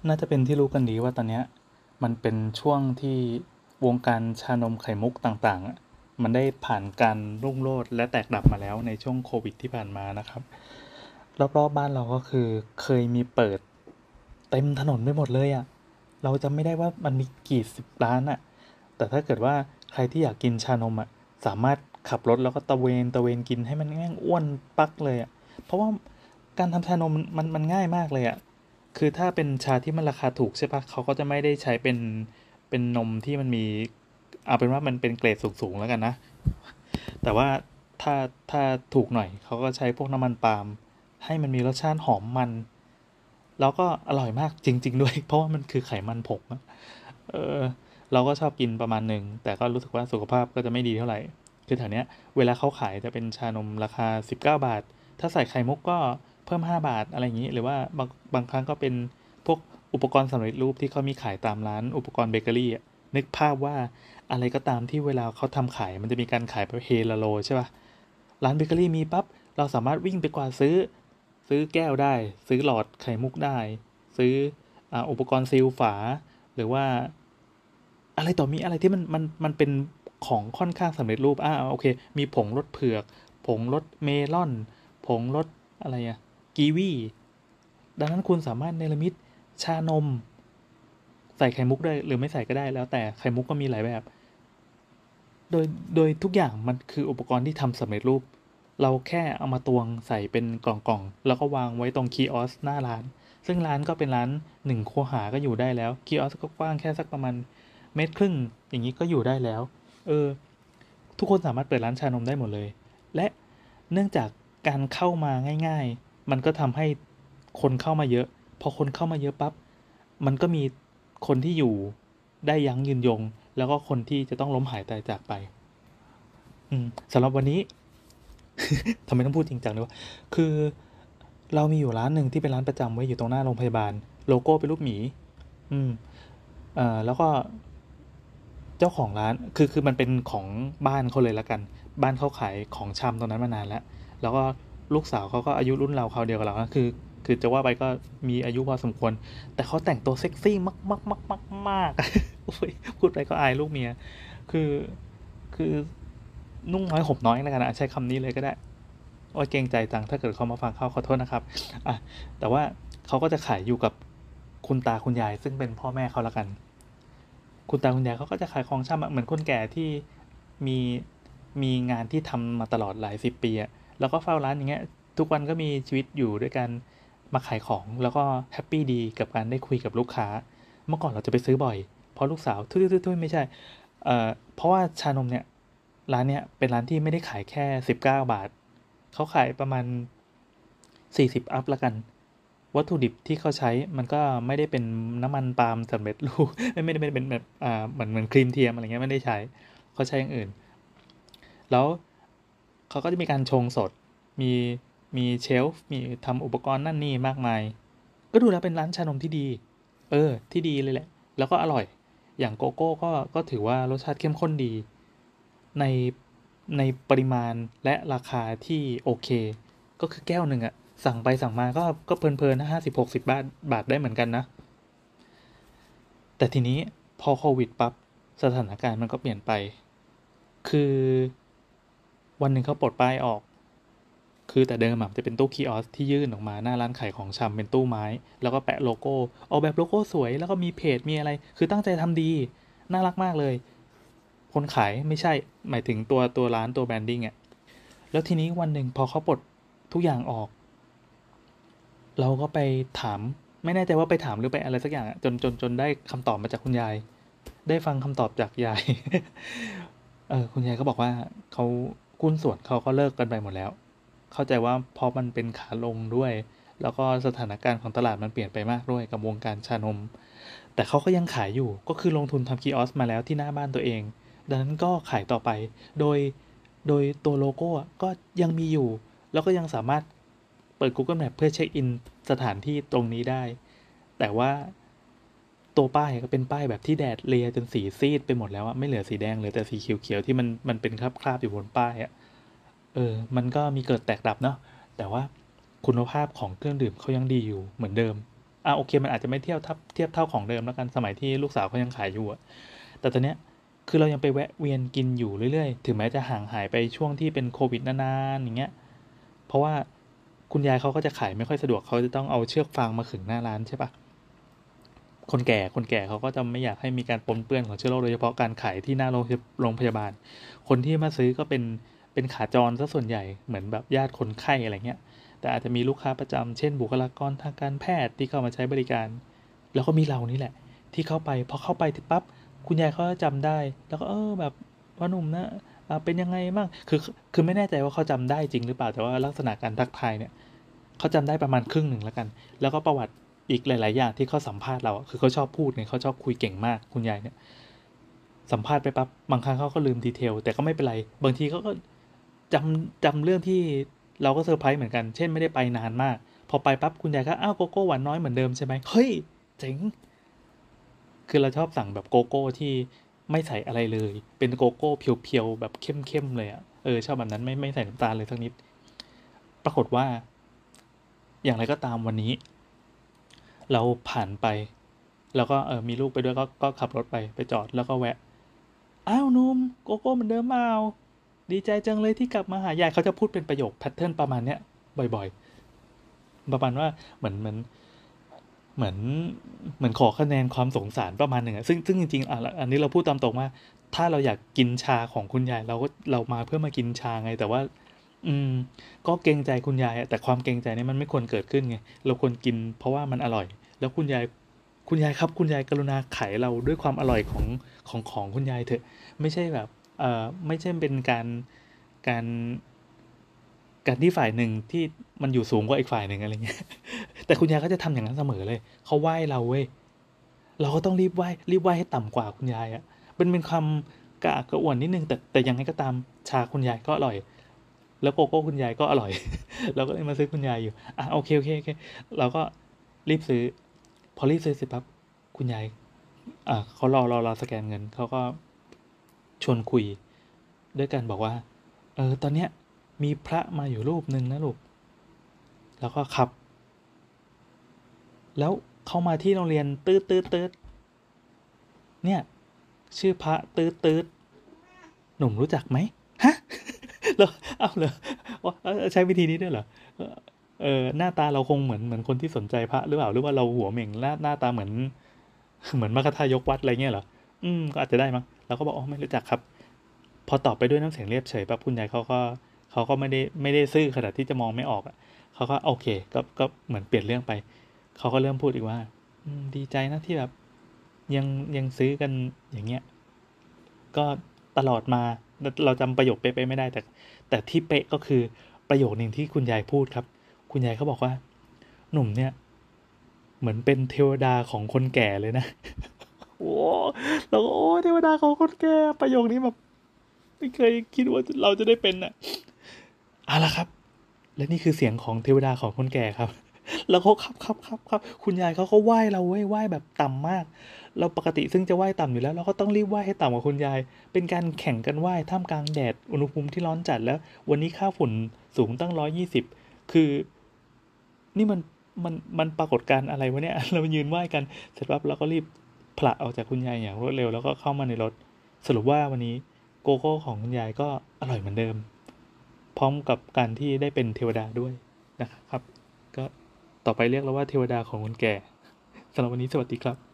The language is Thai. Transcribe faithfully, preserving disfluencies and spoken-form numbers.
น่าจะเป็นที่รู้กันดีว่าตอนเนี้ยมันเป็นช่วงที่วงการชานมไข่มุกต่างๆอะมันได้ผ่านการรุ่งโรจน์และแตกดับมาแล้วในช่วงโควิดที่ผ่านมานะครับรอบๆบ้านเราก็คือเคยมีเปิดเต็มถนนไปหมดเลยอ่ะเราจำไม่ได้ว่ามันมีกี่สิบร้านอ่ะแต่ถ้าเกิดว่าใครที่อยากกินชานมอ่ะสามารถขับรถแล้วก็ตะเวนตะเวนกินให้มันแม่งอ้วนปักเลยอ่ะเพราะว่าการทำชานมมันมันง่ายมากเลยอ่ะ คือถ้าเป็นชาที่มันราคาถูกใช่ปะเขาก็จะไม่ได้ใช้เป็นเป็นนมที่มันมีเอาเป็นว่ามันเป็นเกรดสูงๆแล้วกันนะแต่ว่าถ้าถ้าถูกหน่อยเขาก็ใช้พวกน้ำมันปาล์มให้มันมีรสชาติหอมมันแล้วก็อร่อยมากจริงๆด้วยเพราะว่ามันคือไขมันผงอะเออเราก็ชอบกินประมาณหนึ่งแต่ก็รู้สึกว่าสุขภาพก็จะไม่ดีเท่าไหร่คือแถวเนี้ยเวลาเขาขายจะเป็นชานมราคาสิบเก้าบาทถ้าใส่ไข่มุกก็เพิ่มห้าบาทอะไรอย่างนี้หรือว่าบางบางครั้งก็เป็น พวกอุปกรณ์สำเร็จรูปที่เขามีขายตามร้านอุปกรณ์เบเกอรี่อะนึกภาพว่าอะไรก็ตามที่เวลาเขาทำขายมันจะมีการขายแบบเฮลาโลใช่ป่ะร้านเบเกอรี่มีปั๊บเราสามารถวิ่งไปกวาดซื้อซื้อแก้วได้ซื้อหลอดไข่มุกได้ซื้ออ่าอุปกรณ์ซีลฝาหรือว่าอะไรต่อมีอะไรที่มันมันมันเป็นของค่อนข้างสำเร็จรูปอ่าโอเคมีผงรสเผือกผงรสเมลอนผงรสอะไรอะกีวีดังนั้นคุณสามารถเนรมิตชานม ใส่ไข่มุกได้หรือไม่ใส่ก็ได้แล้วแต่ไข่มุกก็มีหลายแบบโดยโดยทุกอย่างมันคืออุปกรณ์ที่ทำสำเร็จรูปเราแค่เอามาตวงใส่เป็นกล่องๆแล้วก็วางไว้ตรงคีออสหน้าร้านซึ่งร้านก็เป็นร้านหนึ่งคูหาก็อยู่ได้แล้วคีออสก็กว้างแค่สักประมาณเมตรครึ่งอย่างนี้ก็อยู่ได้แล้วเออทุกคนสามารถเปิดร้านชานมได้หมดเลยและเนื่องจากการเข้ามาง่ายๆมันก็ทำให้คนเข้ามาเยอะพอคนเข้ามาเยอะปั๊บมันก็มีคนที่อยู่ได้ยั้งยืนยง แล้วก็คนที่จะต้องล้มหายตายจากไปอืมสำหรับวันนี้ทำไมต้องพูดจริงจังด้วยวะคือเรามีอยู่ร้านหนึ่งที่เป็นร้านประจำไว้อยู่ตรงหน้าโรงพยาบาลโลโก้เป็นรูปหมีอืมเอ่อแล้วก็เจ้าของร้านคือคือมันเป็นของบ้านเขาเลยละกันบ้านเขาขายของชำตรงนั้นมานานแล้วแล้วก็ลูกสาวเขาก็อายุรุ่นเราเขาวเดียวกับเรานะคือคือจะว่าไปก็มีอายุพอสมควรแต่เขาแต่งตัวเซ็กซี่มากมากมากมากมากโอ้ยพูดไปก็อายลูกเมียคือคือ นุ่งน้อยห่มน้อยแล้วกันนะใช้คำนี้เลยก็ได้โอ้ยเกรงใจจังถ้าเกิดเขามาฟังเขาขอโทษนะครับอ่ะแต่ว่าเขาก็จะขายอยู่กับคุณตาคุณยายซึ่งเป็นพ่อแม่เขาละกันคุณตาคุณยายเขาก็จะขายของชำอะเหมือนคนแก่ที่มีมีงานที่ทำมาตลอดหลายสิบปีอะแล้วก็เฝ้าร้านอย่างเงี้ยทุกวันก็มีชีวิตอยู่ด้วยกันมาขายของแล้วก็แฮปปี้ดีกับการได้คุยกับลูกค้าเมื่อก่อนเราจะไปซื้อบ่อยเพราะลูกสาวทุยๆๆไม่ใช่เอ่อเพราะว่าชานมเนี่ย ร้านเนี้ยเป็นร้านที่ไม่ได้ขายแค่สิบเก้าบาท เขาขายประมาณสี่สิบอัพละกัน วัตถุดิบที่เขาใช้มันก็ไม่ได้เป็นน้ำมันปาล์มสำเร็จรูปไม่ได้ไม่ได้เป็นแบบอ่าเหมือนเหมือนครีมเทียมอะไรเงี้ยไม่ได้ใช้เขาใช้อย่างอื่น แล้วเขาก็จะมีการชงสด มีมีเชลฟ์มีทำอุปกรณ์นั่นนี่มากมาย ก็ดูแล้วเป็นร้านชานมที่ดี เออที่ดีเลยแหละ แล้วก็อร่อย อย่างโกโก้ก็ก็ถือว่ารสชาติเข้มข้นดี ในในปริมาณและราคาที่โอเคก็คือแก้วหนึ่งอะสั่งไปสั่งมาก็ก็เพลินๆนะห้าสิบหกสิบบาทบาทได้เหมือนกันนะแต่ทีนี้พอโควิดปั๊บสถานการณ์มันก็เปลี่ยนไปคือวันหนึ่งเขาปลดป้ายออกคือแต่เดิมอะจะเป็นตู้คีออสที่ยื่นออกมาหน้าร้านขายของชำเป็นตู้ไม้แล้วก็แปะโลโก้ออกแบบโลโก้สวยแล้วก็มีเพจมีอะไรคือตั้งใจทำดีน่ารักมากเลยคนขายไม่ใช่หมายถึงตัวตัวร้านตัวแบรนดิ้งอะ แล้วทีนี้วันหนึ่งพอเขาปลดทุกอย่างออกเราก็ไปถามไม่แน่ใจว่าไปถามหรือไปอะไรสักอย่างอะจนจนจนได้คำตอบมาจากคุณยายได้ฟังคำตอบจากยายเออคุณยายก็บอกว่าเขาหุ้นส่วนเขาก็เลิกกันไปหมดแล้วเข้าใจว่าเพราะมันเป็นขาลงด้วยแล้วก็สถานการณ์ของตลาดมันเปลี่ยนไปมากด้วยกับวงการชานมแต่เขาก็ยังขายอยู่ก็คือลงทุนทำคีออสมาแล้วที่หน้าบ้านตัวเองดังนั้นก็ขายต่อไปโดย โดยตัวโลโก้ก็ยังมีอยู่ แล้วก็ยังสามารถเปิด Google Map เพื่อเช็คอินสถานที่ตรงนี้ได้ แต่ว่าตัวป้ายก็เป็นป้ายแบบที่แดดเลียจนสีซีดไปหมดแล้วอะไม่เหลือสีแดงเหลือแต่สีเขียวๆที่มันมันเป็นคราบๆอยู่บนป้ายอะเออมันก็มีเกิดแตกดับเนาะแต่ว่าคุณภาพของเครื่องดื่มเขายังดีอยู่เหมือนเดิมอ่ะโอเคมันอาจจะไม่เทียบทับเทียบเท่าของเดิมแล้วกันสมัยที่ลูกสาวเขายังขายอยู่อะแต่ตอนเนี้ยคือเรายังไปแวะเวียนกินอยู่เรื่อยๆถึงแม้จะห่างหายไปช่วงที่เป็นโควิดนานๆอย่างเงี้ยเพราะว่าคุณยายเขาก็จะขายไม่ค่อยสะดวกเขาจะต้องเอาเชือกฟางมาขึงหน้าร้านใช่ปะคนแก่คนแก่เขาก็จะไม่อยากให้มีการปนเปื้อนของเชื้อโรคโดยเฉพาะการขายที่หน้าโรงโรงพยาบาลคนที่มาซื้อก็เป็นเป็นขาจรซะส่วนใหญ่เหมือนแบบญาติคนไข้อะไรเงี้ยแต่อาจจะมีลูกค้าประจำเช่นบุคลากรทางการแพทย์ที่เข้ามาใช้บริการแล้วก็มีเรานี่แหละที่เข้าไปพอเข้าไปถึงปั๊บคุณยายเขาจำได้แล้วก็เออแบบพ่อหนุ่มนะอ่าเป็นยังไงบ้างคือคือไม่แน่ใจว่าเขาจำได้จริงหรือเปล่าแต่ว่าลักษณะการทักทายเนี่ยเขาจำได้ประมาณครึ่งหนึ่งแล้วกันแล้วก็ประวัติอีกหลายๆอย่างที่เขาสัมภาษณ์เราอะคือเขาชอบพูดเนี่ยเขาชอบคุยเก่งมากคุณยายเนี่ยสัมภาษณ์ไปปั๊บบางครั้งเขาก็ลืมดีเทลแต่ก็ไม่เป็นไรบางทีเขาก็จำจำเรื่องที่เราก็เซอร์ไพรส์เหมือนกันเช่นไม่ได้ไปนานมากพอไปปั๊บคุณยายก็อ้าวโกโก้หวานน้อยเหมือนเดิมใช่ไหมเฮ้ยเจ๋งคือเราชอบสั่งแบบโกโก้ที่ไม่ใส่อะไรเลยเป็นโกโก้เพียวๆแบบเข้มๆเลยอะเออชอบแบบนั้นไม่ไม่ใส่น้ำตาลเลยสักนิดปรากฏว่าอย่างไรก็ตามวันนี้เราผ่านไปแล้วก็เออมีลูกไปด้วยก็ก็ขับรถไปไปจอดแล้วก็แวะอ้าวหนุ่มโกโก้เหมือนเดิมเปล่าดีใจจังเลยที่กลับมาหายายเขาจะพูดเป็นประโยคแพทเทิร์นประมาณเนี้ยบ่อยๆประมาณว่าเหมือนเหมือน เหมือนเหมือนขอคะแนนความสงสารประมาณหนึ่งอะซึ่งซึ่งจริงๆอ่ะอันนี้เราพูดตามตรงว่าถ้าเราอยากกินชาของคุณยายเราก็เรามาเพื่อมากินชาไงแต่ว่าอืมก็เกรงใจคุณยายอะแต่ความเกรงใจนี้มันไม่ควรเกิดขึ้นไงเราควรกินเพราะว่ามันอร่อยแล้วคุณยายคุณยายครับคุณยายกรุณาขายเราด้วยความอร่อยของของของคุณยายเถอะไม่ใช่แบบเอ่อไม่ใช่เป็นการการการที่ฝ่ายหนึ่งที่มันอยู่สูงกว่าอีกฝ่ายหนึ่งอะไรเงี้ย แต่คุณยายเขาจะทำอย่างนั้นเสมอเลย เขาไหว้เราเว้ย เราก็ต้องรีบไหว้รีบไหว้ให้ต่ำกว่าคุณยายอะเป็นเป็นความกระอักกระอ่วนนิดนึงแต่แต่ยังไงก็ตามชาคุณยายก็อร่อย แล้วโกโก้คุณยายก็อร่อย เราก็เลยมาซื้อคุณยายอยู่อ่ะโอเคโอเคโอเคเราก็รีบซื้อ พอรีบซื้อเสร็จปั๊บคุณยายอ่าเขารอรอเราสแกนเงินเขาก็ชวนคุยด้วยกันบอกว่าเออตอนเนี้ยมีพระมาอยู่รูปหนึ่งนะลูกแล้วก็ครับ แล้วเขามาที่โรงเรียนตืดตืดตืดเนี่ยชื่อพระตืดตืดหนุ่มรู้จักไหมฮะแล้วเอาเลยใช้วิธีนี้ด้วยเหรอเออหน้าตาเราคงเหมือนเหมือนคนที่สนใจพระหรือเปล่าหรือว่าเราหัวเหม่งหน้าหน้าตาเหมือนเหมือนมรรคทายกวัดอะไรเงี้ยเหรออืมก็อาจจะได้มั้งเราก็บอกอ๋อไม่รู้จักครับพอตอบไปด้วยน้ำเสียงเรียบเฉยปั๊บคุณยายเขาก็เขาก็ไม่ได้ไม่ได้ซื่อขนาดที่จะมองไม่ออกอ่ะเขาก็โอเคก็ก็เหมือนเปลี่ยนเรื่องไปเขาก็เริ่มพูดอีกว่าอืมดีใจนะที่แบบยังยังซื้อกันอย่างเงี้ย ก็ตลอดมาเราจำประโยคเป๊ะๆไม่ได้แต่แต่ที่เป๊ะก็คือประโยคหนึ่งที่คุณยายพูดครับคุณยายเขาบอกว่าหนุ่มเนี่ยเหมือนเป็นเทวดาของคนแก่เลยนะโอ้เราก็โอ้เทวดาของคนแก่ประโยคนี้แบบไม่เคยคิดว่าเราจะได้เป็นอ่ะเอาละครับและนี่คือเสียงของเทวดาของคนแก่ครับแล้วเขาครับครับครับครับคุณยายเขาก็ไหว้เราเว้ยไหว้แบบต่ำมาก เราปกติซึ่งจะไหว้ต่ำอยู่แล้วเราก็ต้องรีบไหว้ให้ต่ำกว่าคุณยายเป็นการแข่งกันไหว้ท่ามกลางแดดอุณหภูมิที่ร้อนจัดแล้ววันนี้ค่าฝุ่นสูงตั้งร้อยยี่สิบคือนี่มันมันมันปรากฏการณ์อะไรวะเนี่ยเรายืนไหว้กันเสร็จปั๊บเราก็รีบผละออกจากคุณยายอย่างรวดเร็วแล้วก็เข้ามาในรถสรุปว่าวันนี้โกโก้ของคุณยายก็อร่อยเหมือนเดิมพร้อมกับการที่ได้เป็นเทวดาด้วยนะครับก็ต่อไปเรียกเราว่าเทวดาของคนแก่สำหรับวันนี้สวัสดีครับ